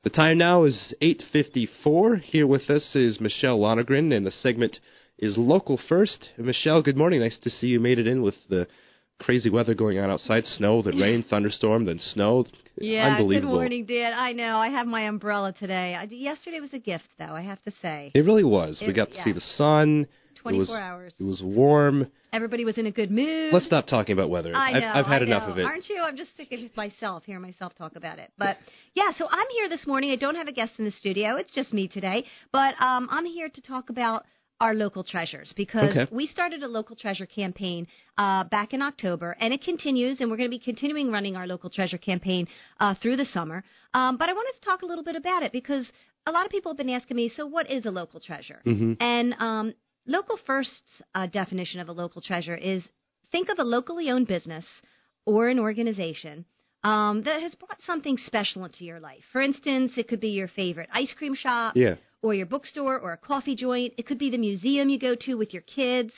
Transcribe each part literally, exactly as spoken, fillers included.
The time now is eight fifty-four. Here with us is Michelle Lonergan, and the segment is Local First. Michelle, good morning. Nice to see you made it in with the crazy weather going on outside. Snow, then rain, thunderstorm, then snow. Yeah, Unbelievable. Good morning, Dan. I know. I have my umbrella today. I, yesterday was a gift, though, I have to say. It really was. It, we got to yeah. see the sun. twenty-four it was, hours. It was warm. Everybody was in a good mood. Let's stop talking about weather. I know. I've, I've had I enough know. of it. Aren't you? I'm just sick of myself, hearing myself talk about it. But, yeah, so I'm here this morning. I don't have a guest in the studio. It's just me today. But um, I'm here to talk about our local treasures, because okay. we started a local treasure campaign uh, back in October, and it continues, and we're going to be continuing running our local treasure campaign uh, through the summer. Um, but I wanted to talk a little bit about it, because a lot of people have been asking me, so what is a local treasure? Mm-hmm. And um, Local First's uh, definition of a local treasure is, think of a locally owned business or an organization um, that has brought something special into your life. For instance, it could be your favorite ice cream shop, yeah. or your bookstore, or a coffee joint. It could be the museum you go to with your kids,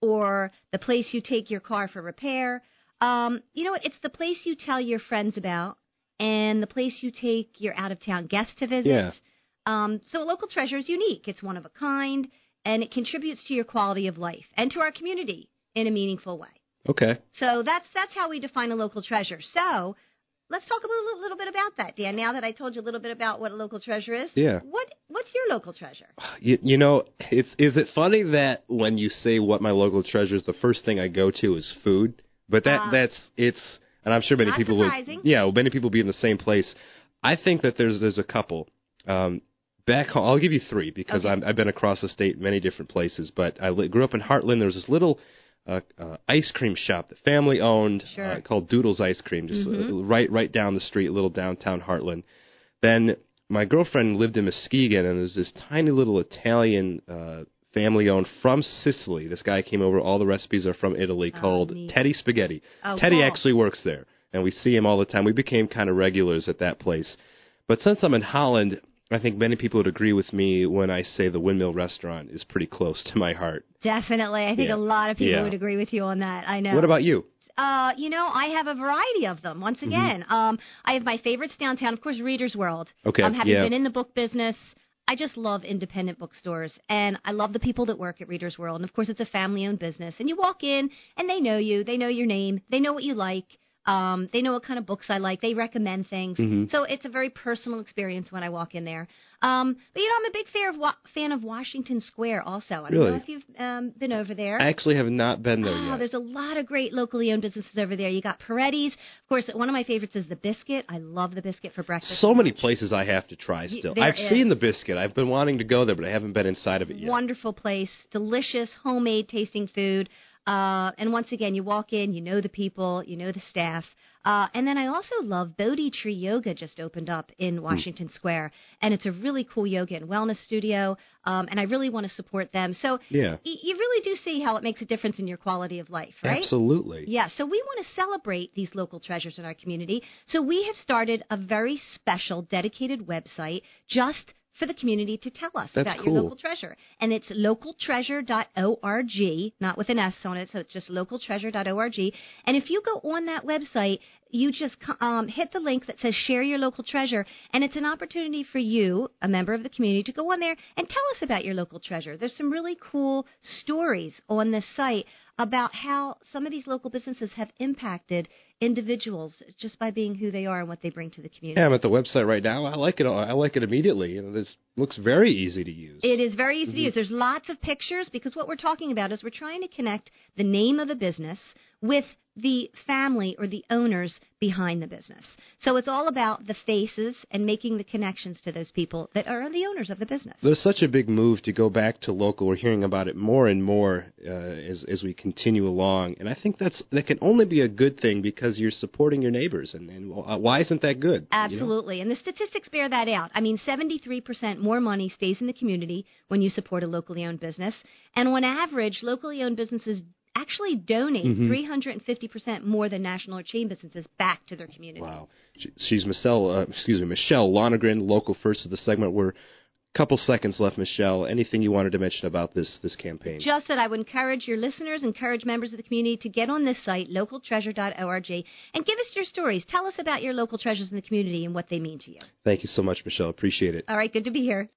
or the place you take your car for repair. Um, you know what? It's the place you tell your friends about, and the place you take your out-of-town guests to visit. Yeah. Um, so a local treasure is unique. It's one of a kind, and it contributes to your quality of life and to our community in a meaningful way. Okay. So that's that's how we define a local treasure. So let's talk a little, little bit about that, Dan. Now that I told you a little bit about what a local treasure is, yeah. what what's your local treasure? You, you know, it's is it funny that when you say what my local treasure is, the first thing I go to is food? But that Uh, that's it's, and I'm sure many not people surprising. would, yeah, well, many people be in the same place. I think that there's there's a couple. Um, back home, I'll give you three because Okay. I'm, I've been across the state many different places. But I li- grew up in Heartland. There was this little Uh, uh, ice cream shop that family owned, Sure. uh, called Doodles Ice Cream, just Mm-hmm. uh, right right down the street, little downtown Heartland. Then my girlfriend lived in Muskegon, and there's this tiny little Italian uh, family owned from Sicily. This guy came over. All the recipes are from Italy, Oh, called neat. Teddy Spaghetti. Oh, Teddy cool. actually works there, and we see him all the time. We became kind of regulars at that place. But since I'm in Holland, I think many people would agree with me when I say the Windmill Restaurant is pretty close to my heart. Definitely. I think Yeah. a lot of people Yeah. would agree with you on that. I know. What about you? Uh, you know, I have a variety of them. Once again, Mm-hmm. um, I have my favorites downtown. Of course, Reader's World. Okay, Um, having yeah. been in the book business, I just love independent bookstores, and I love the people that work at Reader's World. And of course, it's a family-owned business. And you walk in, and they know you. They know your name. They know what you like. Um, they know what kind of books I like. They recommend things. Mm-hmm. So it's a very personal experience when I walk in there. Um, but, you know, I'm a big fan of, wa- fan of Washington Square also. I don't Really? know if you've um, been over there. I actually have not been there Oh, yet. there's a lot of great locally owned businesses over there. You got Peretti's. Of course, one of my favorites is the Biscuit. I love the Biscuit for breakfast. So many places I have to try Y- still. there I've is. seen the Biscuit. I've been wanting to go there, but I haven't been inside of it yet. Wonderful place, delicious, homemade tasting food. Uh, and once again, you walk in, you know the people, you know the staff. Uh, and then I also love Bodhi Tree Yoga just opened up in Washington Square. And it's a really cool yoga and wellness studio. Um, and I really want to support them. So Yeah. y- you really do see how it makes a difference in your quality of life, right? Absolutely. Yeah, so we want to celebrate these local treasures in our community. So we have started a very special, dedicated website just for the community to tell us That's about cool. your local treasure. And it's local treasure dot org, not with an S on it, so it's just local treasure dot org. And if you go on that website, you just um, hit the link that says share your local treasure, and it's an opportunity for you, a member of the community, to go on there and tell us about your local treasure. There's some really cool stories on this site about how some of these local businesses have impacted individuals just by being who they are and what they bring to the community. Yeah, I'm at the website right now. I like it. I like it immediately. You know, this looks very easy to use. It is very easy Mm-hmm. to use. There's lots of pictures because what we're talking about is we're trying to connect the name of a business with the family or the owners behind the business. So it's all about the faces and making the connections to those people that are the owners of the business. There's such a big move to go back to local. We're hearing about it more and more uh, as as we continue along, and I think that's that can only be a good thing because you're supporting your neighbors. And, and uh, why isn't that good? Absolutely. You know? And the statistics bear that out. I mean, seventy-three percent more money stays in the community when you support a locally owned business. And on average, locally owned businesses actually donate mm-hmm. three hundred fifty percent more than national or chain businesses back to their community. Wow. She, she's Michelle, uh, excuse me, Michelle Lonergan, Local First of the segment. We're Couple seconds left, Michelle. Anything you wanted to mention about this this campaign? Just that I would encourage your listeners, encourage members of the community to get on this site, local treasure dot org, and give us your stories. Tell us about your local treasures in the community and what they mean to you. Thank you so much, Michelle. Appreciate it. All right, good to be here.